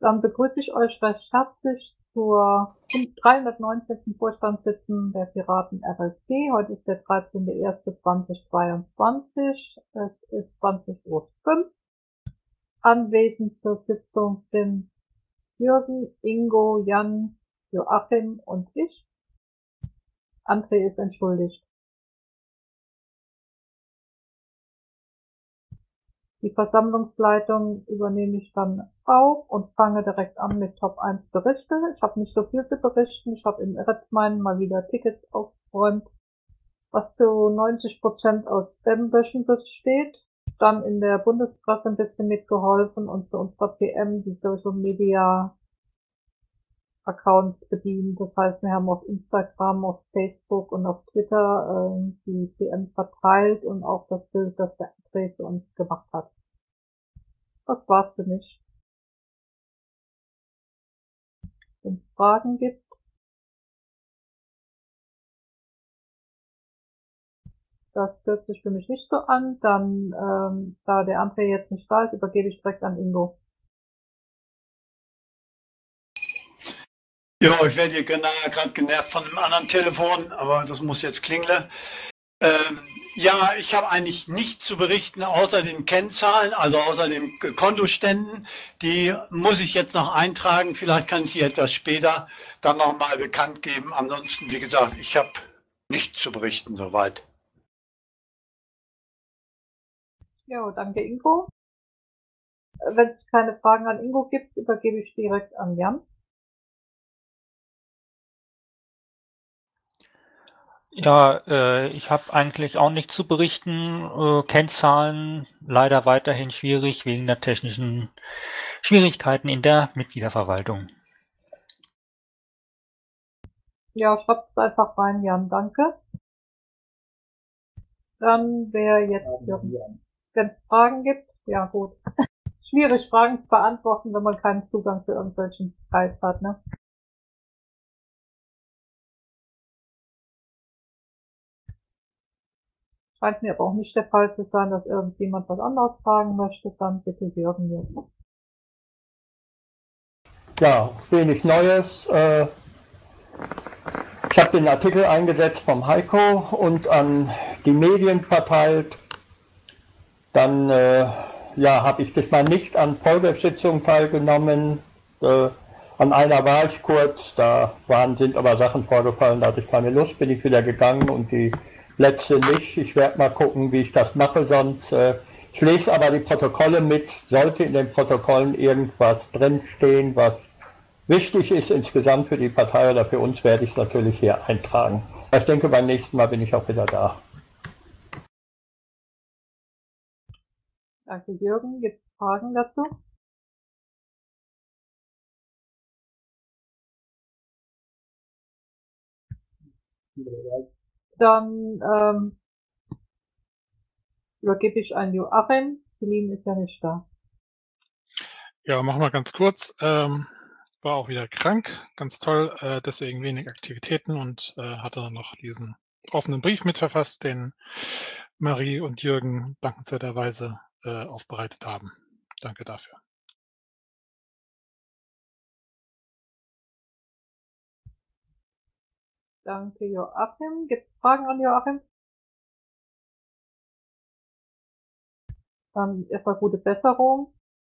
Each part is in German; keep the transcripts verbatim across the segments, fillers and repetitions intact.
Dann begrüße ich euch recht herzlich zur dreihundertneunzehnten Vorstandssitzung der Piraten R L P. Heute ist der dreizehnter erster zweitausendzweiundzwanzig. Es ist zwanzig Uhr fünf. Anwesend zur Sitzung sind Jürgen, Ingo, Jan, Joachim und ich. André ist entschuldigt. Die Versammlungsleitung übernehme ich dann auch und fange direkt an mit Top eins Berichte. Ich habe nicht so viel zu berichten. Ich habe im Redmine mal wieder Tickets aufgeräumt, was zu neunzig Prozent aus Spam-Böschen besteht. Dann in der Bundespresse ein bisschen mitgeholfen und zu unserer P M die Social Media Accounts bedient. Das heißt, wir haben auf Instagram, auf Facebook und auf Twitter äh, die P M verteilt und auch das Bild, das der André für uns gemacht hat. Das war's für mich. Wenn es Fragen gibt. Das hört sich für mich nicht so an. Dann, ähm, da der André jetzt nicht da ist, übergebe ich direkt an Ingo. Ja, ich werde hier gerade genervt von einem anderen Telefon, aber das muss jetzt klingeln. Ähm, ja, ich habe eigentlich nichts zu berichten, außer den Kennzahlen, also außer den Kontoständen. Die muss ich jetzt noch eintragen. Vielleicht kann ich die etwas später dann nochmal bekannt geben. Ansonsten, wie gesagt, ich habe nichts zu berichten soweit. Ja, danke Ingo. Wenn es keine Fragen an Ingo gibt, übergebe ich direkt an Jan. Ja, äh, ich habe eigentlich auch nichts zu berichten. Äh, Kennzahlen leider weiterhin schwierig wegen der technischen Schwierigkeiten in der Mitgliederverwaltung. Ja, schreibt es einfach rein, Jan, danke. Dann wäre jetzt, wenn es Fragen gibt, ja gut. Schwierig, Fragen zu beantworten, wenn man keinen Zugang zu irgendwelchen Details hat, ne? Scheint mir aber auch nicht der Fall zu sein, dass irgendjemand was anderes fragen möchte. Dann bitte Jürgen jetzt. Ja, wenig Neues. Äh, ich habe den Artikel eingesetzt vom Heiko und an die Medien verteilt. Dann äh, ja, habe ich sich mal nicht an Folgesitzungen teilgenommen. Äh, an einer war ich kurz, da waren, sind aber Sachen vorgefallen, da hatte ich keine Lust, bin ich wieder gegangen und die letzte nicht. Ich werde mal gucken, wie ich das mache, sonst äh, ich lese aber die Protokolle mit. Sollte in den Protokollen irgendwas drinstehen, was wichtig ist insgesamt für die Partei oder für uns, werde ich es natürlich hier eintragen. Ich denke, beim nächsten Mal bin ich auch wieder da. Danke Jürgen. Gibt es Fragen dazu? Dann ähm, übergebe ich an Joachim. Celine ist ja nicht da. Ja, machen wir ganz kurz. Ähm, war auch wieder krank, ganz toll, äh, deswegen wenig Aktivitäten und äh, hatte noch diesen offenen Brief mitverfasst, den Marie und Jürgen dankenswerterweise äh, aufbereitet haben. Danke dafür. Danke Joachim. Gibt es Fragen an Joachim? Dann erstmal gute Besserung.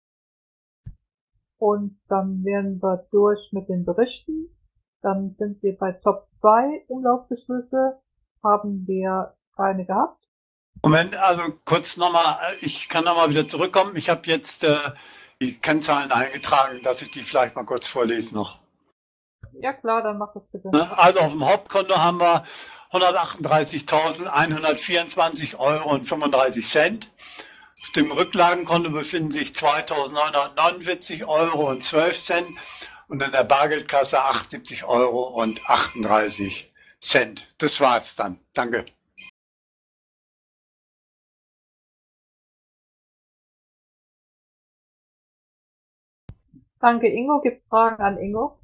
Und dann wären wir durch mit den Berichten. Dann sind wir bei Top zwei Umlaufbeschlüsse. Haben wir keine gehabt. Moment, also kurz nochmal, ich kann nochmal wieder zurückkommen. Ich habe jetzt äh, die Kennzahlen eingetragen, dass ich die vielleicht mal kurz vorlese noch. Ja klar, dann mach das bitte. Also auf dem Hauptkonto haben wir hundertachtunddreißigtausendeinhundertvierundzwanzig Euro und fünfunddreißig Cent. Auf dem Rücklagenkonto befinden sich zweitausendneunhundertneunundvierzig Euro und zwölf Cent und in der Bargeldkasse achtundsiebzig Euro und achtunddreißig Cent. Das war's dann. Danke. Danke Ingo. Gibt es Fragen an Ingo?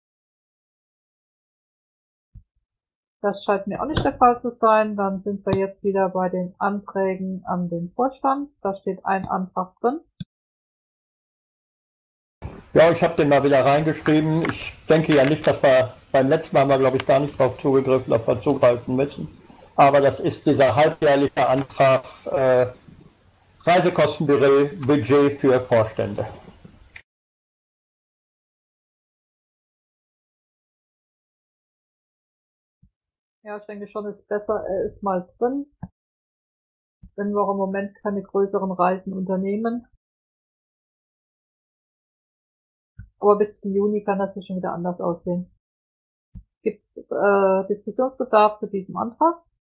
Das scheint mir auch nicht der Fall zu sein. Dann sind wir jetzt wieder bei den Anträgen an den Vorstand. Da steht ein Antrag drin. Ja, ich habe den mal wieder reingeschrieben. Ich denke ja nicht, dass wir beim letzten Mal haben wir, glaube ich, gar nicht darauf zugegriffen, dass wir zugreifen müssen. Aber das ist dieser halbjährliche Antrag äh, Reisekostenbudget für Vorstände. Ja, ich denke schon, ist besser, er ist mal drin, wenn wir im Moment keine größeren Reisen unternehmen. Aber bis zum Juni kann das schon wieder anders aussehen. Gibt es äh, Diskussionsbedarf zu diesem Antrag?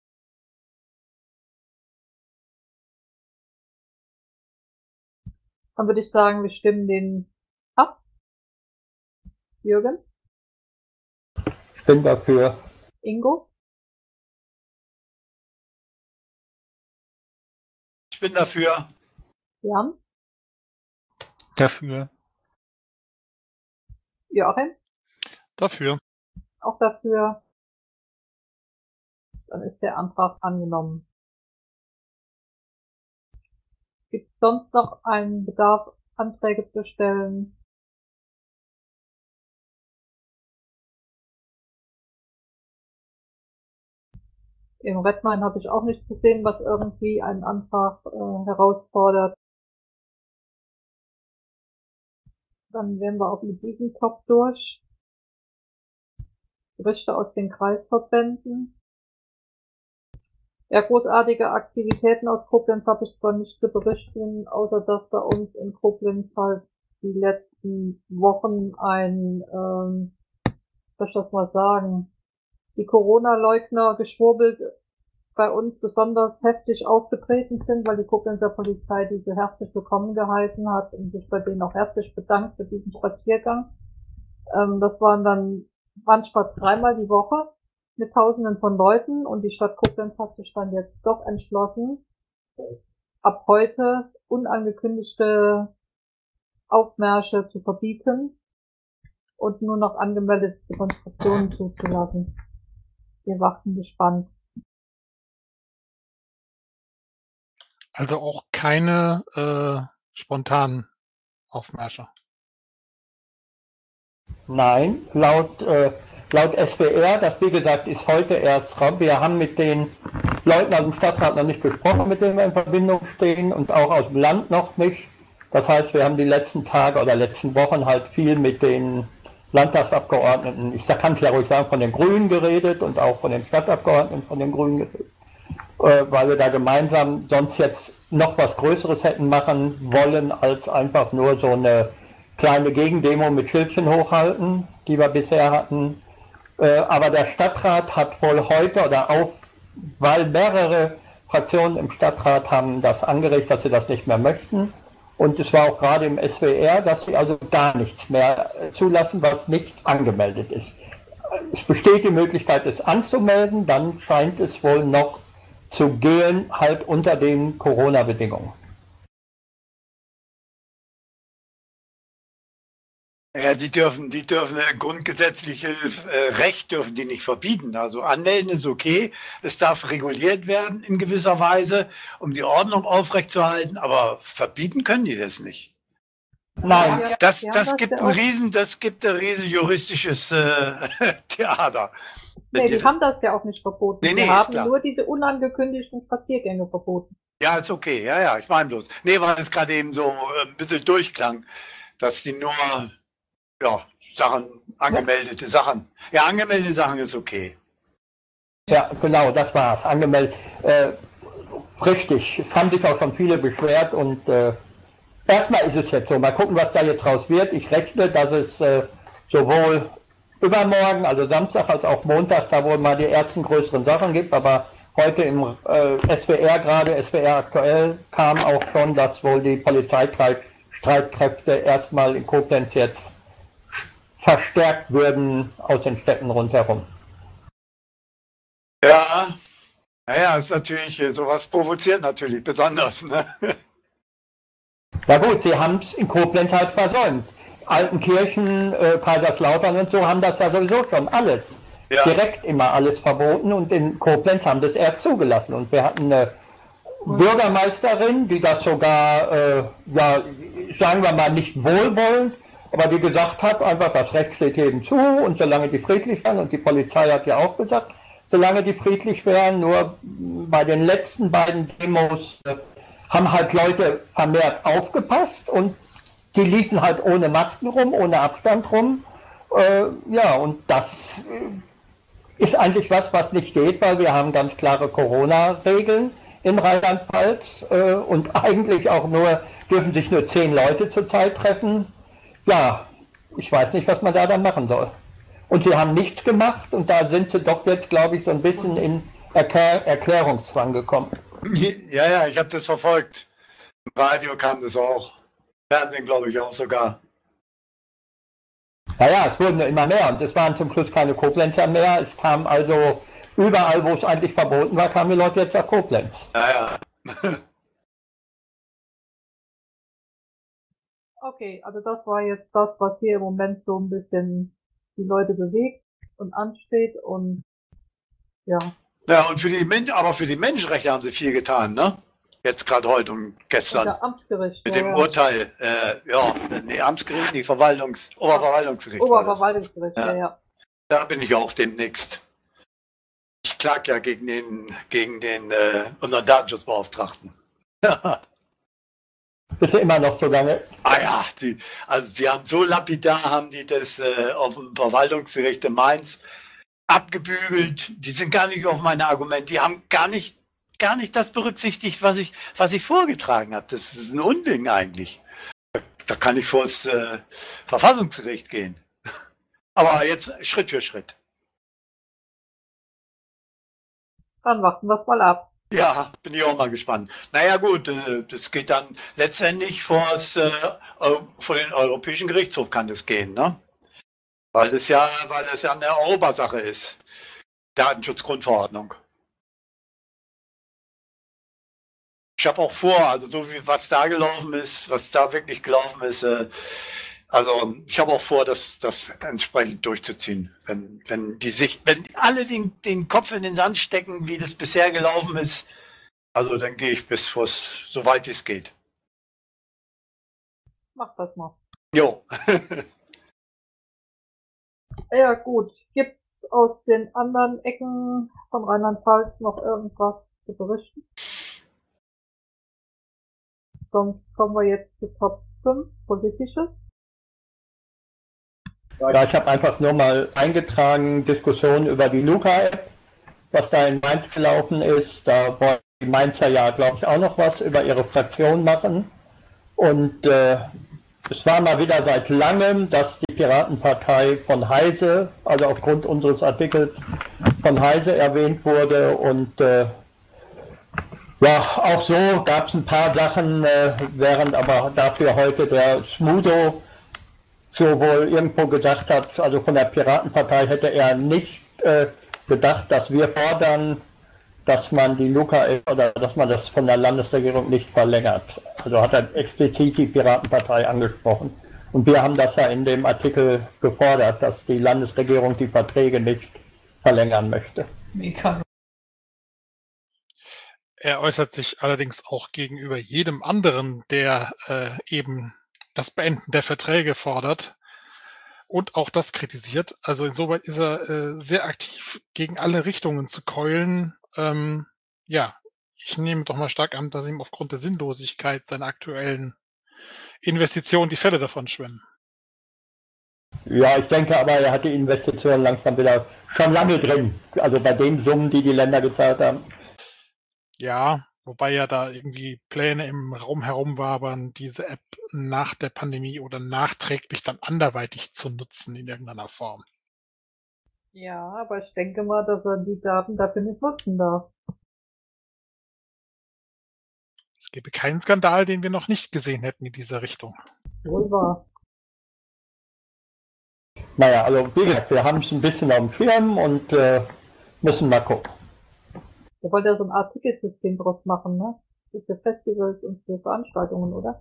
Dann würde ich sagen, wir stimmen den ab. Jürgen? Ich bin dafür. Ingo? Ich bin dafür. Jan? Dafür. Joachim? Dafür. Auch dafür. Dann ist der Antrag angenommen. Gibt es sonst noch einen Bedarf, Anträge zu stellen? Im Redmine habe ich auch nichts gesehen, was irgendwie einen Antrag äh, herausfordert. Dann wären wir auch mit diesem Top durch. Berichte aus den Kreisverbänden. Ja, großartige Aktivitäten aus Koblenz habe ich zwar nicht zu berichten, außer dass bei uns in Koblenz halt die letzten Wochen ein, ähm, soll ich das mal sagen, die Corona-Leugner geschwurbelt bei uns besonders heftig aufgetreten sind, weil die Koblenzer Polizei diese herzlich willkommen geheißen hat und sich bei denen auch herzlich bedankt für diesen Spaziergang. Ähm, das waren dann manchmal dreimal die Woche mit Tausenden von Leuten und die Stadt Koblenz hat sich dann jetzt doch entschlossen, ab heute unangekündigte Aufmärsche zu verbieten und nur noch angemeldete Demonstrationen zuzulassen. Wir warten gespannt. Also auch keine äh, spontanen Aufmärsche. Nein, laut, äh, laut S W R, das wie gesagt ist heute erst raus. Wir haben mit den Leuten aus dem Stadtrat noch nicht gesprochen, mit denen wir in Verbindung stehen und auch aus dem Land noch nicht. Das heißt, wir haben die letzten Tage oder letzten Wochen halt viel mit den Landtagsabgeordneten, ich kann es ja ruhig sagen, von den Grünen geredet und auch von den Stadtabgeordneten von den Grünen geredet, äh, weil wir da gemeinsam sonst jetzt noch was Größeres hätten machen wollen, als einfach nur so eine kleine Gegendemo mit Schildchen hochhalten, die wir bisher hatten. Äh, aber der Stadtrat hat wohl heute oder auch, weil mehrere Fraktionen im Stadtrat haben das angeregt, dass sie das nicht mehr möchten. Und es war auch gerade im S W R, dass sie also gar nichts mehr zulassen, was nicht angemeldet ist. Es besteht die Möglichkeit, es anzumelden, dann scheint es wohl noch zu gehen, halt unter den Corona-Bedingungen. Ja, die dürfen, die dürfen äh, grundgesetzliche äh, Recht dürfen die nicht verbieten. Also anmelden ist okay. Es darf reguliert werden in gewisser Weise, um die Ordnung aufrechtzuerhalten, aber verbieten können die das nicht. Nein. Das, Ja, das das gibt ja ein auch- riesen, das gibt ein riesen juristisches äh, Theater. Nee, die Diese- haben das ja auch nicht verboten. Nee, nee, Die ist haben klar. nur diese unangekündigten Spaziergänge verboten. Ja, ist okay. Ja, ja, ich meine bloß. Nee, weil es gerade eben so äh, ein bisschen durchklang, dass die nur, ja, Sachen, angemeldete Sachen. Ja, angemeldete Sachen ist okay. Ja, genau, das war's. Angemeldet. Äh, richtig, es haben sich auch schon viele beschwert und äh, erstmal ist es jetzt so. Mal gucken, was da jetzt raus wird. Ich rechne, dass es äh, sowohl übermorgen, also Samstag, als auch Montag, da wohl mal die ersten größeren Sachen gibt, aber heute im äh, S W R gerade, S W R aktuell, kam auch schon, dass wohl die Polizeistreitkräfte erstmal in Koblenz jetzt verstärkt würden aus den Städten rundherum. Ja, naja, ist natürlich, äh, sowas provoziert natürlich besonders, ne? Na gut, sie haben es in Koblenz halt versäumt. Altenkirchen, äh, Kaiserslautern und so haben das ja sowieso schon alles. Ja. Direkt immer alles verboten und in Koblenz haben das erst zugelassen. Und wir hatten eine Bürgermeisterin, die das sogar, äh, ja, sagen wir mal, nicht wohlwollend, aber die gesagt hat, einfach das Recht steht jedem zu und solange die friedlich wären, und die Polizei hat ja auch gesagt, solange die friedlich wären, nur bei den letzten beiden Demos äh, haben halt Leute vermehrt aufgepasst und die liefen halt ohne Masken rum, ohne Abstand rum. Äh, ja, und das äh, ist eigentlich was, was nicht geht, weil wir haben ganz klare Corona-Regeln in Rheinland-Pfalz äh, und eigentlich auch nur, dürfen sich nur zehn Leute zurzeit treffen. Ja, ich weiß nicht, was man da dann machen soll. Und sie haben nichts gemacht und da sind sie doch jetzt, glaube ich, so ein bisschen in Erklär Erklärungszwang gekommen. Ja, ja, ich habe das verfolgt. Im Radio kam das auch. Fernsehen, glaube ich, auch sogar. Naja, es wurden immer mehr und es waren zum Schluss keine Koblenzer mehr. Es kam also überall, wo es eigentlich verboten war, kamen die Leute jetzt nach Koblenz. Ja, ja. Okay, also das war jetzt das, was hier im Moment so ein bisschen die Leute bewegt und ansteht und ja. Ja, und für die Men aber für die Menschenrechte haben sie viel getan, ne? Jetzt gerade heute und gestern. Unter Amtsgericht. Mit ja, dem ja. Urteil, äh, ja, nee, Amtsgericht, nicht Verwaltungs, Oberverwaltungsgericht. war das. Oberverwaltungsgericht, ja, Ja. ja. Da bin ich auch demnächst. Ich klage ja gegen den, gegen den äh, unseren Datenschutzbeauftragten. Bist du immer noch so lange? Ah ja, die, also die haben so lapidar, haben die das äh, auf dem Verwaltungsgericht in Mainz abgebügelt. Die sind gar nicht auf meine Argumente. Die haben gar nicht, gar nicht das berücksichtigt, was ich, was ich vorgetragen habe. Das ist ein Unding eigentlich. Da, da kann ich vor das äh, Verfassungsgericht gehen. Aber jetzt Schritt für Schritt. Dann warten wir es mal ab. Ja, bin ich auch mal gespannt. Naja gut, äh, das geht dann letztendlich vors, äh, vor den Europäischen Gerichtshof kann das gehen, ne? Weil das ja, weil das ja eine Europasache ist. Datenschutzgrundverordnung. Ich habe auch vor, also so wie was da gelaufen ist, was da wirklich gelaufen ist, äh, also ich habe auch vor, das, das entsprechend durchzuziehen. Wenn, wenn die sich, wenn alle den, den Kopf in den Sand stecken, wie das bisher gelaufen ist, also dann gehe ich bis vors, soweit es geht. Mach das mal. Jo. Ja gut, gibt's aus den anderen Ecken von Rheinland-Pfalz noch irgendwas zu berichten? Sonst kommen wir jetzt zu Top fünf, Politisches. Ja, ich habe einfach nur mal eingetragen, Diskussionen über die Luca-App, was da in Mainz gelaufen ist. Da wollen die Mainzer ja, glaube ich, auch noch was über ihre Fraktion machen. Und äh, es war mal wieder seit langem, dass die Piratenpartei von Heise, also aufgrund unseres Artikels von Heise erwähnt wurde. Und äh, ja, auch so gab es ein paar Sachen, äh, während aber dafür heute der Smudo so wohl irgendwo gedacht hat, also von der Piratenpartei hätte er nicht äh, gedacht, dass wir fordern, dass man die Luca oder dass man das von der Landesregierung nicht verlängert. Also hat er explizit die Piratenpartei angesprochen. Und wir haben das ja in dem Artikel gefordert, dass die Landesregierung die Verträge nicht verlängern möchte. Er äußert sich allerdings auch gegenüber jedem anderen, der äh, eben das Beenden der Verträge fordert und auch das kritisiert. Also insoweit ist er äh, sehr aktiv, gegen alle Richtungen zu keulen. Ähm, ja, ich nehme doch mal stark an, dass ihm aufgrund der Sinnlosigkeit seiner aktuellen Investitionen die Fälle davon schwimmen. Ja, ich denke aber, er hat die Investitionen langsam wieder schon lange drin. Also bei den Summen, die die Länder gezahlt haben. Ja, wobei ja da irgendwie Pläne im Raum herumwabern, diese App nach der Pandemie oder nachträglich dann anderweitig zu nutzen in irgendeiner Form. Ja, aber ich denke mal, dass er die Daten dafür nicht nutzen darf. Es gäbe keinen Skandal, den wir noch nicht gesehen hätten in dieser Richtung. Wohl wahr. Naja, also wie gesagt, wir haben es ein bisschen auf dem Schirm und äh, müssen mal gucken. Er wollte ja so ein Art Ticketsystem draus machen, ne? Für Festivals und für Veranstaltungen, oder?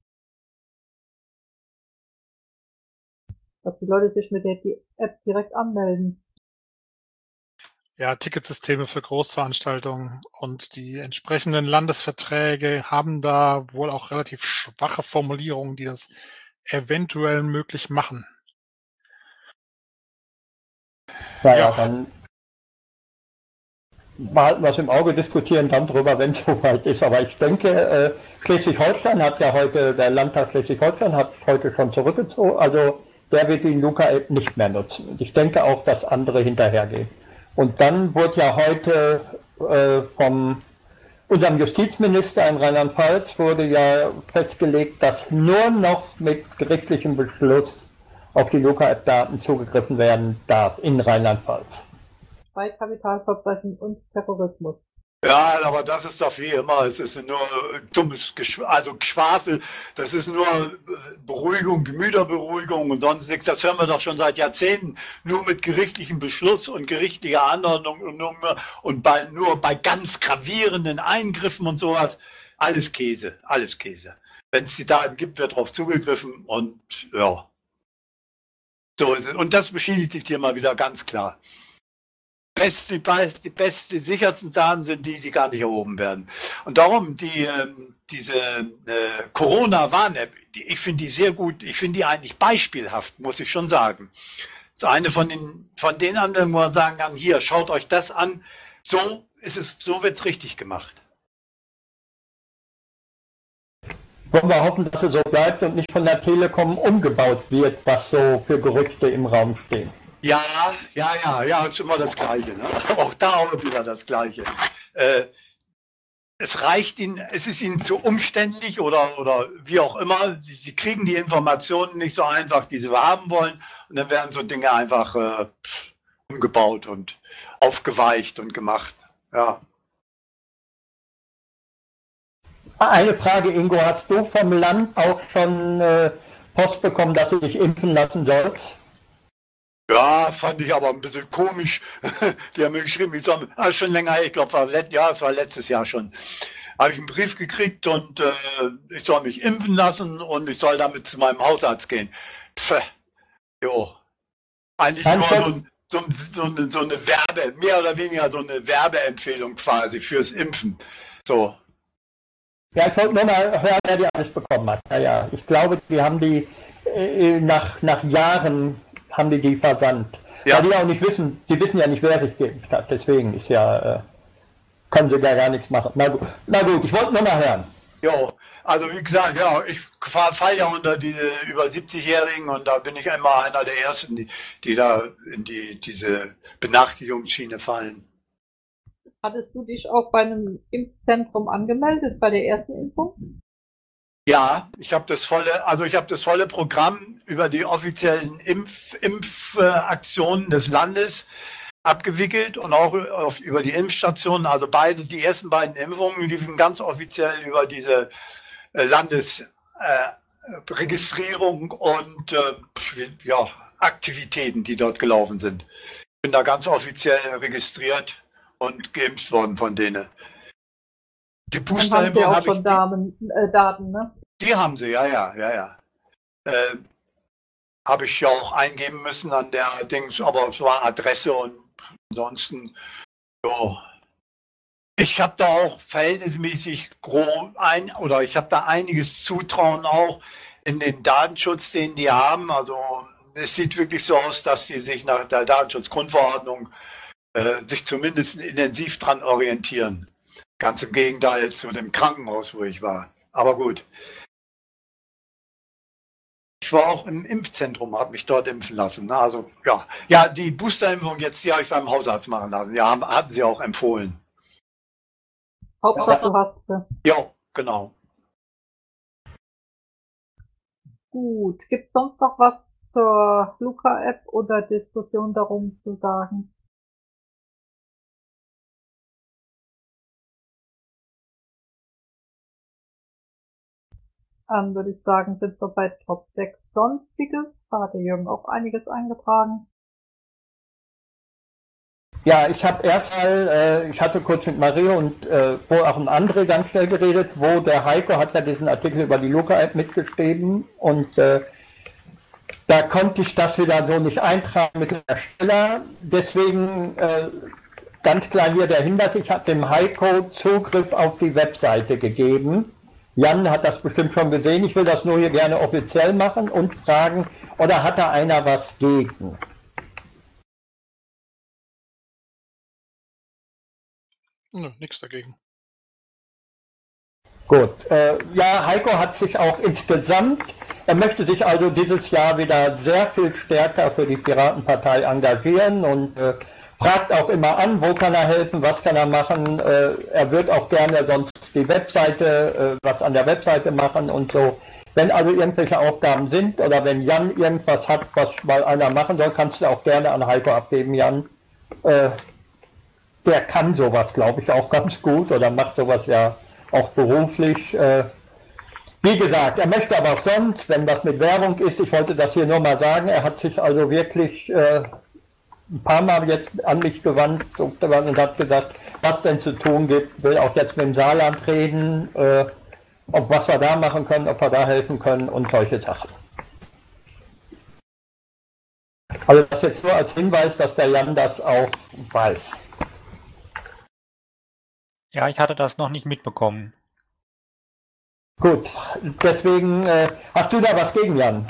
Dass die Leute sich mit der App direkt anmelden. Ja, Ticketsysteme für Großveranstaltungen und die entsprechenden Landesverträge haben da wohl auch relativ schwache Formulierungen, die das eventuell möglich machen. Naja, Ja. dann behalten wir es im Auge, diskutieren dann drüber, wenn es soweit ist. Aber ich denke, äh, Schleswig-Holstein hat ja heute, der Landtag Schleswig-Holstein hat heute schon zurückgezogen, also der wird die Luca-App nicht mehr nutzen. Und ich denke auch, dass andere hinterhergehen. Und dann wurde ja heute äh, vom unserem Justizminister in Rheinland-Pfalz wurde ja festgelegt, dass nur noch mit gerichtlichem Beschluss auf die Luca-App-Daten zugegriffen werden darf in Rheinland-Pfalz. Bei Kapitalverbrechen und Terrorismus. Ja, aber das ist doch wie immer, es ist nur dummes Geschw also Geschwafel, das ist nur Beruhigung, Gemüterberuhigung und sonst nichts. Das hören wir doch schon seit Jahrzehnten, nur mit gerichtlichem Beschluss und gerichtlicher Anordnung und, nur, und bei, nur bei ganz gravierenden Eingriffen und sowas. Alles Käse, alles Käse. Wenn es die Daten gibt, wird darauf zugegriffen und ja, so ist es. Und das bestätigt sich hier mal wieder ganz klar. Beste, die beste, die sichersten Daten sind die, die gar nicht erhoben werden. Und darum die ähm, diese äh, Corona-Warn-App, die, ich finde die sehr gut, ich finde die eigentlich beispielhaft, muss ich schon sagen. Das ist eine von den von den anderen, wo man sagen kann, hier, schaut euch das an, so ist es, so wird's richtig gemacht. Wollen wir hoffen, dass es so bleibt und nicht von der Telekom umgebaut wird, was so für Gerüchte im Raum stehen. Ja, ja, ja, ja, ist immer das Gleiche. Ne? Auch da auch wieder das Gleiche. Äh, es reicht ihnen, es ist ihnen zu umständlich oder, oder wie auch immer. Sie kriegen die Informationen nicht so einfach, die sie haben wollen. Und dann werden so Dinge einfach äh, umgebaut und aufgeweicht und gemacht. Ja. Eine Frage, Ingo, hast du vom Land auch schon äh, Post bekommen, dass du dich impfen lassen sollst? Ja, fand ich aber ein bisschen komisch. Die haben mir geschrieben, ich soll, ah, schon länger, ich glaube, war let, ja, es war letztes Jahr schon. Habe ich einen Brief gekriegt und äh, ich soll mich impfen lassen und ich soll damit zu meinem Hausarzt gehen. Pff, jo. Eigentlich nur so, ein, so, so, eine, so eine Werbe, mehr oder weniger so eine Werbeempfehlung quasi fürs Impfen. So. Ja, ich wollte nur mal hören, wer die alles bekommen hat. Ja, ja. Ich glaube, die haben die äh, nach, nach Jahren haben die die versandt. Ja. Weil die auch nicht wissen, die wissen ja nicht, wer sich geimpft hat. Deswegen ist ja, äh, können sie ja gar nichts machen. Na gut, na gut, ich wollte nur mal hören. Jo, also wie gesagt, ja, ich falle ja unter diese über siebzig-Jährigen und da bin ich immer einer der Ersten, die, die da in die, diese Benachrichtigungsschiene fallen. Hattest du dich auch bei einem Impfzentrum angemeldet, bei der ersten Impfung? Ja, ich habe das volle, also ich habe das volle Programm über die offiziellen Impf, Impfaktionen des Landes abgewickelt und auch auf, über die Impfstationen. Also beide, die ersten beiden Impfungen liefen ganz offiziell über diese äh, Landesregistrierung äh, und äh, ja, Aktivitäten, die dort gelaufen sind. Ich bin da ganz offiziell registriert und geimpft worden von denen. Die Boosterimpfung haben sie auch habe schon ich, Daten, äh, Daten, ne? Die haben sie, ja, ja, ja, ja. Äh, habe ich ja auch eingeben müssen an der Dings, aber es war Adresse und ansonsten, jo. Ich habe da auch verhältnismäßig groß ein, oder ich habe da einiges Zutrauen auch in den Datenschutz, den die haben. Also es sieht wirklich so aus, dass die sich nach der Datenschutzgrundverordnung äh, sich zumindest intensiv dran orientieren. Ganz im Gegenteil zu dem Krankenhaus, wo ich war. Aber gut. Ich war auch im Impfzentrum, habe mich dort impfen lassen. Also ja, ja, die Boosterimpfung jetzt, die habe ich beim Hausarzt machen lassen. Ja, haben, hatten sie auch empfohlen. Hauptsache du hast sie. Ja, genau. Gut. Gibt es sonst noch was zur Luca-App oder Diskussion darum zu sagen? Dann würde ich sagen, sind wir bei Top sechs Sonstiges. Da hat der Jürgen auch einiges eingetragen. Ja, ich habe erst mal, äh, ich hatte kurz mit Maria und äh, wo auch ein André ganz schnell geredet, wo der Heiko hat ja diesen Artikel über die Luca-App mitgeschrieben und äh, da konnte ich das wieder so nicht eintragen mit dem Ersteller. Deswegen äh, ganz klar hier der Hinweis, ich habe dem Heiko Zugriff auf die Webseite gegeben. Jan hat das bestimmt schon gesehen. Ich will das nur hier gerne offiziell machen und fragen, oder hat da einer was gegen? Nö, nichts dagegen. Gut. Äh, ja, Heiko hat sich auch insgesamt, er möchte sich also dieses Jahr wieder sehr viel stärker für die Piratenpartei engagieren und äh, fragt auch immer an, wo kann er helfen, was kann er machen. Äh, er wird auch gerne sonst die Webseite, äh, was an der Webseite machen und so. Wenn also irgendwelche Aufgaben sind oder wenn Jan irgendwas hat, was mal einer machen soll, kannst du auch gerne an Heiko abgeben, Jan. Äh, der kann sowas, glaube ich, auch ganz gut oder macht sowas ja auch beruflich. Äh, wie gesagt, er möchte aber auch sonst, wenn was mit Werbung ist, ich wollte das hier nur mal sagen, er hat sich also wirklich äh, ein paar Mal jetzt an mich gewandt und hat gesagt, was denn zu tun gibt, will auch jetzt mit dem Saarland reden, äh, ob was wir da machen können, ob wir da helfen können und solche Sachen. Also das jetzt nur als Hinweis, dass der Jan das auch weiß. Ja, ich hatte das noch nicht mitbekommen. Gut, deswegen äh, hast du da was gegen Jan?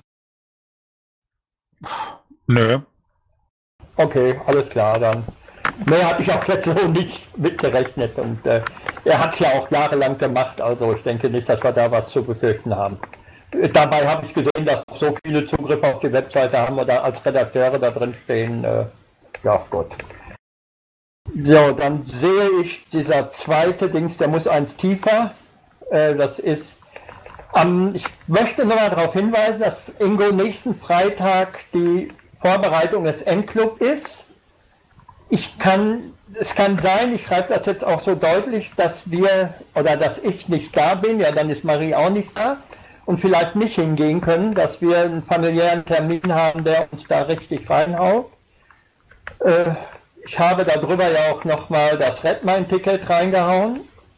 Nö. Okay, alles klar, dann. Mehr hatte ich auch jetzt so nicht mitgerechnet und äh, er hat es ja auch jahrelang gemacht, also ich denke nicht, dass wir da was zu befürchten haben. Dabei habe ich gesehen, dass so viele Zugriffe auf die Webseite haben oder als Redakteure da drin stehen. Äh, ja, gut. So, dann sehe ich, dieser zweite Dings, der muss eins tiefer. Äh, das ist, ähm, ich möchte nochmal darauf hinweisen, dass Ingo nächsten Freitag die Vorbereitung des N-Club ist. Ich kann, es kann sein, ich schreibe das jetzt auch so deutlich, dass wir, oder dass ich nicht da bin, ja, dann ist Marie auch nicht da und vielleicht nicht hingehen können, dass wir einen familiären Termin haben, der uns da richtig reinhaut. Äh, ich habe darüber ja auch nochmal das Redmine-Ticket reingehauen.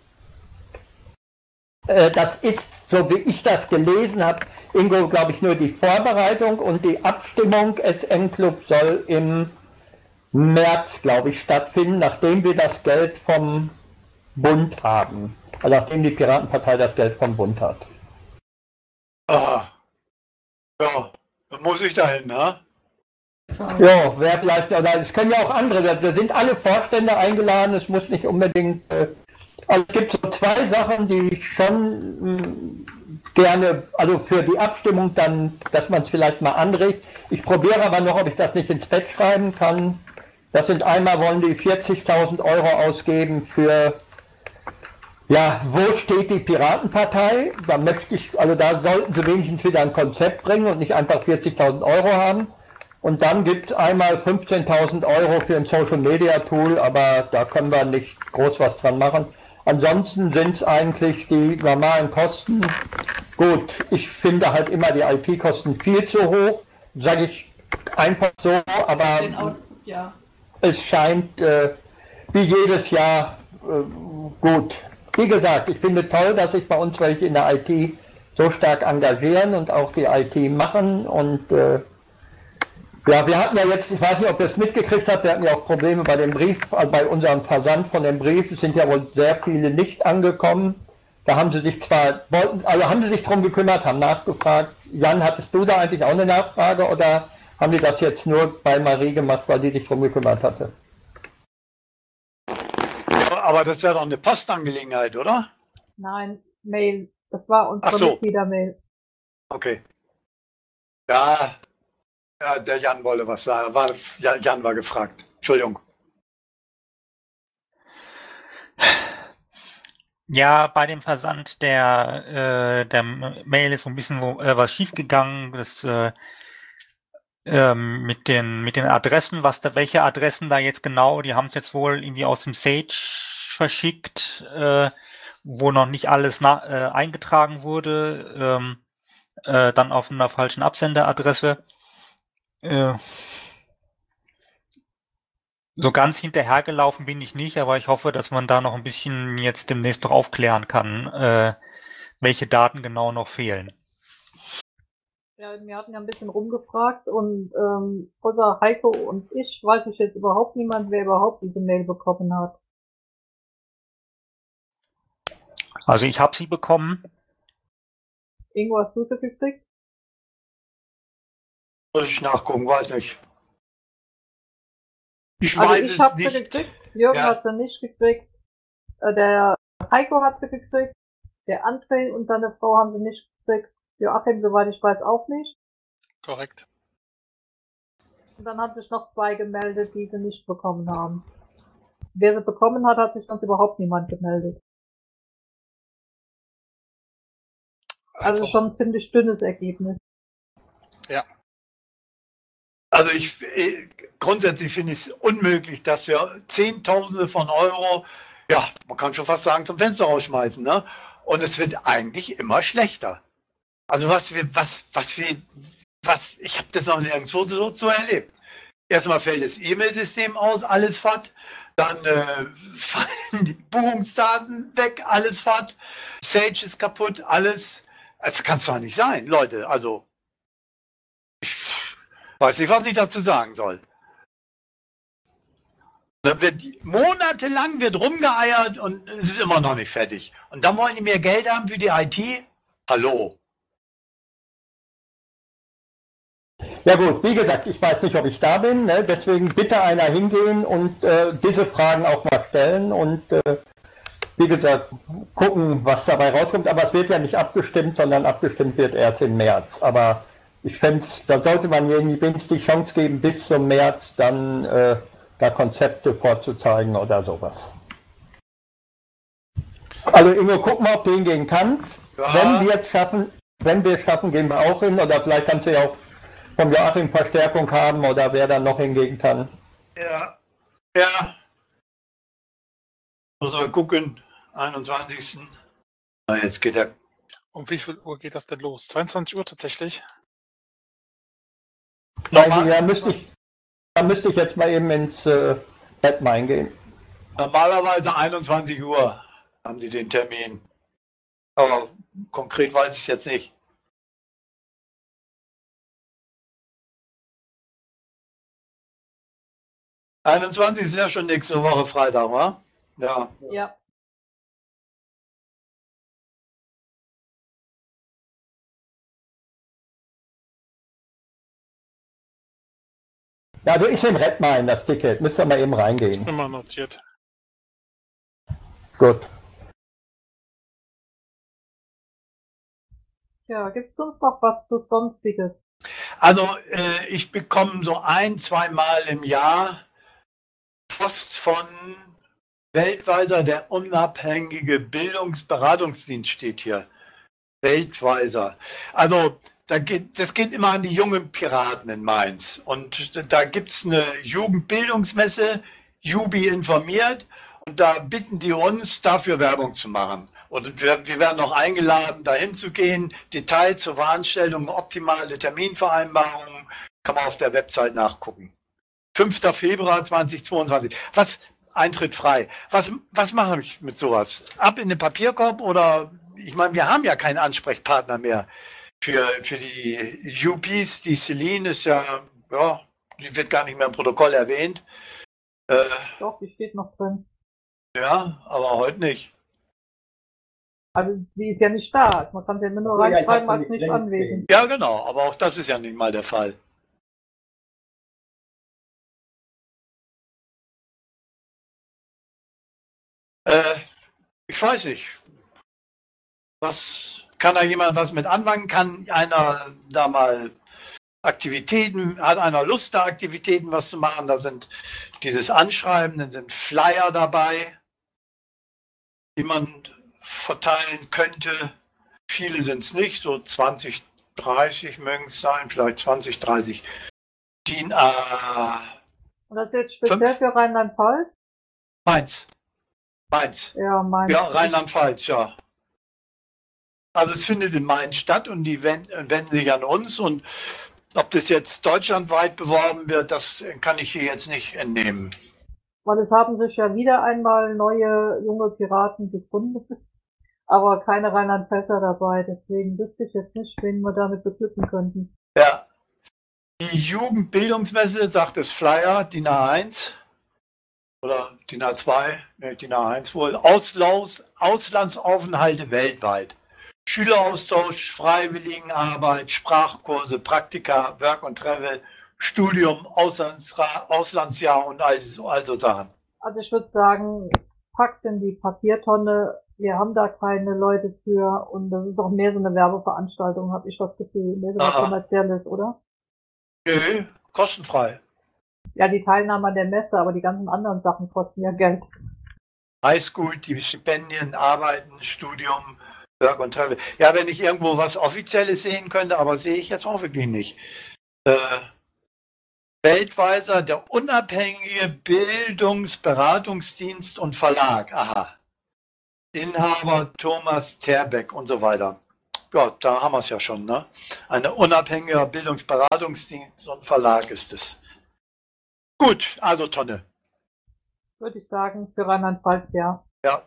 Äh, das ist, so wie ich das gelesen habe, Ingo, glaube ich, nur die Vorbereitung und die Abstimmung S M-Club soll im März, glaube ich, stattfinden, nachdem wir das Geld vom Bund haben. Also nachdem die Piratenpartei das Geld vom Bund hat. Ah. Ja, dann muss ich dahin, ne? Ja, wer vielleicht, oder es können ja auch andere, da sind alle Vorstände eingeladen, es muss nicht unbedingt, äh, also es gibt so zwei Sachen, die ich schon mh, gerne, also für die Abstimmung dann, dass man es vielleicht mal anregt. Ich probiere aber noch, ob ich das nicht ins Bett schreiben kann. Das sind einmal, wollen die vierzigtausend Euro ausgeben für, ja, wo steht die Piratenpartei? Da möchte ich, also da sollten sie wenigstens wieder ein Konzept bringen und nicht einfach vierzigtausend Euro haben. Und dann gibt es einmal fünfzehntausend Euro für ein Social Media Tool, aber da können wir nicht groß was dran machen. Ansonsten sind es eigentlich die normalen Kosten. Gut, ich finde halt immer die I T-Kosten viel zu hoch, sage ich einfach so, aber Ja. es scheint äh, wie jedes Jahr äh, gut. Wie gesagt, ich finde toll, dass sich bei uns welche in der I T so stark engagieren und auch die I T machen und äh, ja, wir hatten ja jetzt, ich weiß nicht, ob ihr es mitgekriegt habt, wir hatten ja auch Probleme bei dem Brief, also bei unserem Versand von dem Brief, es sind ja wohl sehr viele nicht angekommen. Da haben sie sich zwar, wollten, also haben sie sich drum gekümmert, haben nachgefragt. Jan, hattest du da eigentlich auch eine Nachfrage oder haben die das jetzt nur bei Marie gemacht, weil die sich drum gekümmert hatte? Ja, aber das wäre doch eine Postangelegenheit, oder? Nein, Mail. Das war unsere Ach so. Mitgliedermail. Okay. Ja, ja, der Jan wollte was sagen. War, ja, Jan war gefragt. Entschuldigung. Ja, bei dem Versand der, äh, der Mail ist so ein bisschen wo, äh, was schiefgegangen. Das äh, ähm, mit den mit den Adressen, was da, welche Adressen da jetzt genau, die haben es jetzt wohl irgendwie aus dem Sage verschickt, äh, wo noch nicht alles na, äh, eingetragen wurde, ähm, äh, dann auf einer falschen Absenderadresse. Äh, so ganz hinterhergelaufen bin ich nicht, aber ich hoffe, dass man da noch ein bisschen jetzt demnächst noch aufklären kann, äh, welche Daten genau noch fehlen. Ja, wir hatten ja ein bisschen rumgefragt und ähm, außer Heiko und ich weiß ich jetzt überhaupt niemand, wer überhaupt diese Mail bekommen hat. Also ich habe sie bekommen. Ingo, hast du sie gekriegt? Muss ich nachgucken, weiß nicht. Ich Also weiß ich es habe sie nicht. gekriegt, Jürgen Ja. hat sie nicht gekriegt, äh, der Heiko hat sie gekriegt, der André und seine Frau haben sie nicht gekriegt, Joachim, soweit ich weiß, auch nicht. Korrekt. Und dann haben sich noch zwei gemeldet, die sie nicht bekommen haben. Wer sie bekommen hat, hat sich sonst überhaupt niemand gemeldet. Also, Also, schon ein ziemlich dünnes Ergebnis. Also ich äh, grundsätzlich finde ich es unmöglich, dass wir Zehntausende von Euro, ja, man kann schon fast sagen, zum Fenster rausschmeißen, ne? Und es wird eigentlich immer schlechter. Also was wir, was, was wir, was, ich habe das noch nirgendwo so, so erlebt. Erstmal fällt das E-Mail-System aus, alles fad. Dann äh, fallen die Buchungsdaten weg, alles fad. Sage ist kaputt, alles. Das kann es doch nicht sein, Leute. Also ich weiß nicht, was ich dazu sagen soll. Dann wird monatelang wird rumgeeiert und es ist immer noch nicht fertig. Und dann wollen die mehr Geld haben für die I T? Hallo. Ja gut, wie gesagt, ich weiß nicht, ob ich da bin, ne? Deswegen bitte einer hingehen und äh, diese Fragen auch mal stellen und äh, wie gesagt, gucken, was dabei rauskommt. Aber es wird ja nicht abgestimmt, sondern abgestimmt wird erst im März. Aber ich fände, da sollte man wenigstens die Chance geben, bis zum März dann äh, da Konzepte vorzuzeigen oder sowas. Also Ingo, guck mal, ob du hingehen kannst. Ja. Wenn wir es schaffen, wenn wir es schaffen, gehen wir auch hin. Oder vielleicht kannst du ja auch vom Joachim Verstärkung haben oder wer dann noch hingehen kann. Ja. Ja. Muss mal gucken. einundzwanzigsten Na, jetzt geht er. um wie viel Uhr geht das denn los? zweiundzwanzig Uhr tatsächlich? Normal, Ja, müsste ich, da müsste ich jetzt mal eben ins äh, Bett mal gehen. normalerweise einundzwanzig Uhr haben die den Termin. Aber konkret weiß ich es jetzt nicht. einundzwanzig ist ja schon nächste Woche Freitag, wa? Ja. Ja. Ja, also ich nehme Red mal in das Ticket. Müsst ihr mal eben reingehen. Immer notiert. Gut. Ja, gibt's sonst noch was zu Sonstiges? Also äh, ich bekomme so ein, zwei Mal im Jahr Post von Weltweiser, der unabhängige Bildungsberatungsdienst steht hier. Weltweiser. Also da geht, das geht immer an die jungen Piraten in Mainz. Und da gibt's eine Jugendbildungsmesse, Jubi informiert, und da bitten die uns, dafür Werbung zu machen. Und wir, wir werden noch eingeladen, dahin zu gehen. Details zur Veranstaltung, optimale Terminvereinbarungen, kann man auf der Website nachgucken. fünfter Februar zweitausendzweiundzwanzig. Was? Eintritt frei. Was, was mache ich mit sowas? Ab in den Papierkorb oder, ich meine, wir haben ja keinen Ansprechpartner mehr für, für die U Ps. Die Celine ist ja, ja, die wird gar nicht mehr im Protokoll erwähnt. Äh, Doch, die steht noch drin. ja, aber heute nicht. Also, die ist ja nicht da. Man kann sie ja nur Ja, ich reinschreiben hab als die nicht drin anwesend. Ja, genau, aber auch das ist ja nicht mal der Fall. Äh, ich weiß nicht. Was kann da jemand was mit anfangen? Kann einer da mal Aktivitäten, hat einer Lust, da Aktivitäten was zu machen? Da sind dieses Anschreiben, dann sind Flyer dabei, die man verteilen könnte. Viele sind es nicht, so zwanzig, dreißig mögen es sein, vielleicht zwanzig, dreißig D I N A. Und das ist jetzt speziell Fünf. für Rheinland-Pfalz? Mainz. Mainz. Ja, mein. Ja, Rheinland-Pfalz, ja. Also es findet in Mainz statt und die wenden, wenden sich an uns, und ob das jetzt deutschlandweit beworben wird, das kann ich hier jetzt nicht entnehmen. Weil es haben sich ja wieder einmal neue junge Piraten gefunden, aber keine Rheinland-Pfälzer dabei. Deswegen wüsste ich jetzt nicht, wen wir damit beglücken könnten. Ja. Die Jugendbildungsmesse, sagt es Flyer, D I N A eins. oder D I N A zwei, ne, D I N A eins wohl, Auslaus, Auslandsaufenthalte weltweit. Schüleraustausch, Freiwilligenarbeit, Sprachkurse, Praktika, Work and Travel, Studium, Auslandsra Auslandsjahr und all so also Sachen. Also ich würde sagen, pack's in die Papiertonne. Wir haben da keine Leute für und das ist auch mehr so eine Werbeveranstaltung, habe ich das Gefühl. Mehr so was Aha. Kommerzielles, oder? Nö, kostenfrei. Ja, die Teilnahme an der Messe, aber die ganzen anderen Sachen kosten ja Geld. Highschool, die Stipendien, Arbeiten, Studium, Work and Travel. Ja, wenn ich irgendwo was Offizielles sehen könnte, aber sehe ich jetzt auch wirklich nicht. Äh, Weltweiser, der unabhängige Bildungsberatungsdienst und Verlag. Aha. Inhaber Thomas Terbeck und so weiter. Ja, da haben wir es ja schon, ne? Ein unabhängiger Bildungsberatungsdienst und Verlag ist es. Gut, also Tonne. Würde ich sagen, für Rheinland-Pfalz, ja. Ja.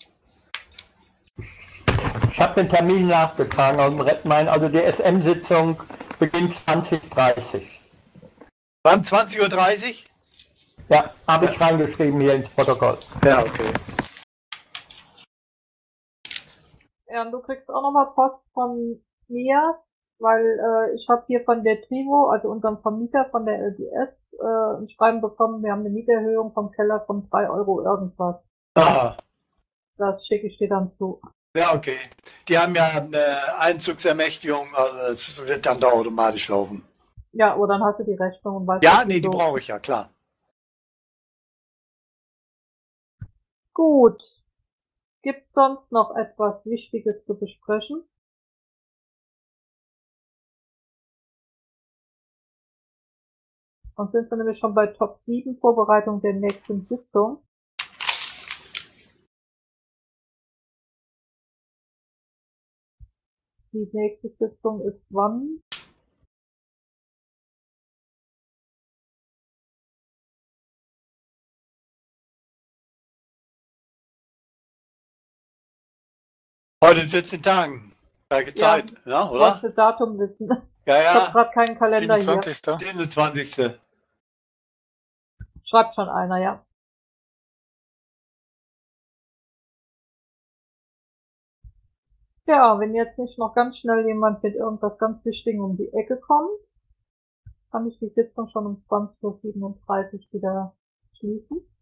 Ich habe den Termin nachgetragen auf dem Redmain, also die S M-Sitzung beginnt zwanzig Uhr dreißig. Wann? zwanzig Uhr dreißig? Ja, habe ich reingeschrieben hier ins Protokoll. Ja, okay. Ja, und du kriegst auch nochmal Post von mir, weil äh, ich habe hier von der Trivo, also unserem Vermieter von der L G S, äh, ein Schreiben bekommen, wir haben eine Mieterhöhung vom Keller von drei Euro irgendwas. Aha. Das schicke ich dir dann zu. Ja, okay. Die haben ja eine Einzugsermächtigung, also es wird dann da automatisch laufen. Ja, oder dann hast du die Rechnung und weißt, Ja, was nee, die so- brauche ich ja, klar. Gut. Gibt sonst noch etwas Wichtiges zu besprechen? Und sind wir nämlich schon bei Top sieben, Vorbereitung der nächsten Sitzung. Die nächste Sitzung ist wann? Heute in vierzehn Tagen. Gleiche Ja. Zeit, ja, Du oder? hast das Datum wissen. Ja, Ich habe ja. gerade keinen Kalender hier. siebenundzwanzigster siebenundzwanzigste Schreibt schon einer, ja. Ja, wenn jetzt nicht noch ganz schnell jemand mit irgendwas ganz Wichtigem um die Ecke kommt, kann ich die Sitzung schon um zwanzig Uhr siebenunddreißig wieder schließen.